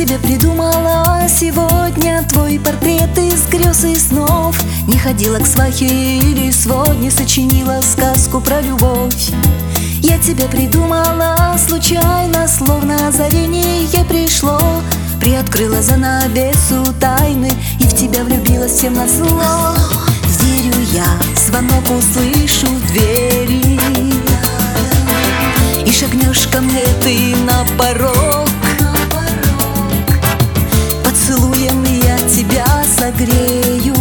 тебе придумала сегодня твой портрет из грез и снов. Не ходила к свахе или свод, не сочинила сказку про любовь. Я тебе придумала случайно, словно озарение пришло. Приоткрыла занавесу тайны и в тебя влюбилась всем назло. Верю я, звонок услышу в двери, и шагнешь ко мне ты на порог. Поцелуем я тебя согрею.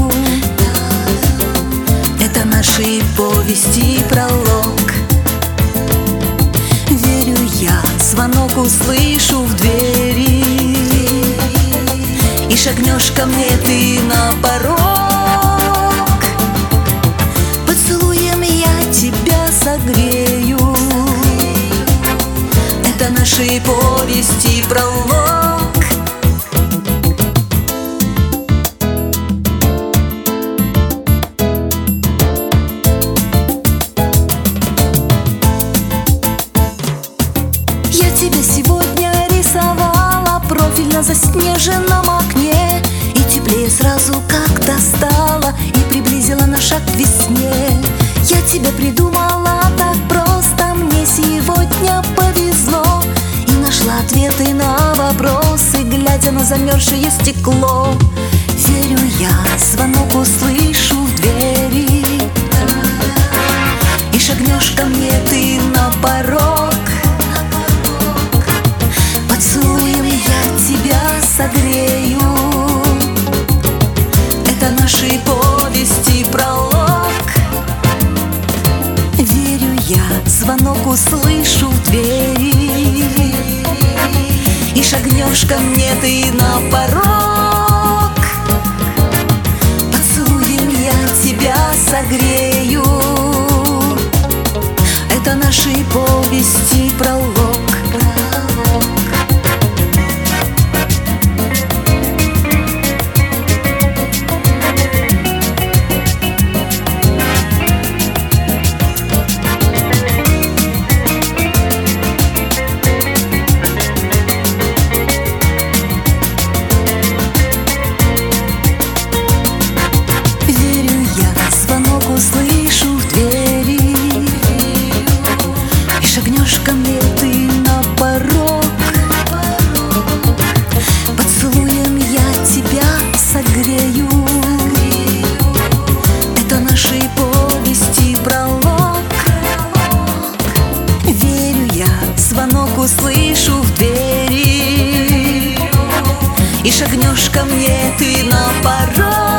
Это нашей повести пролог. Верю я, звонок услышу в двери, и шагнешь ко мне ты на порог. Поцелуем я тебя согрею. Это нашей повести пролог. Я тебя сегодня рисовала профиль на заснеженном окне, и теплее сразу как-то стало, и приблизила на шаг к весне. Я тебя придумала так просто, мне сегодня повезло, и нашла ответы на вопросы, глядя на замерзшее стекло. Верю я, звонок услышу в двери, и шагнешь ко мне ты на порог. Поцелуем я тебя согрею. Это нашей повести пролог. Верю я, звонок услышу в двери, и шагнешь ко мне ты на порог. Поцелуем я тебя согрею. Это нашей повести пролог. Услышу в двери, и шагнешь ко мне ты на порог. Поцелуем я тебя согрею. Это нашей повести пролог. Верю я, звонок услышу в двери, и шагнешь ко мне ты на порог.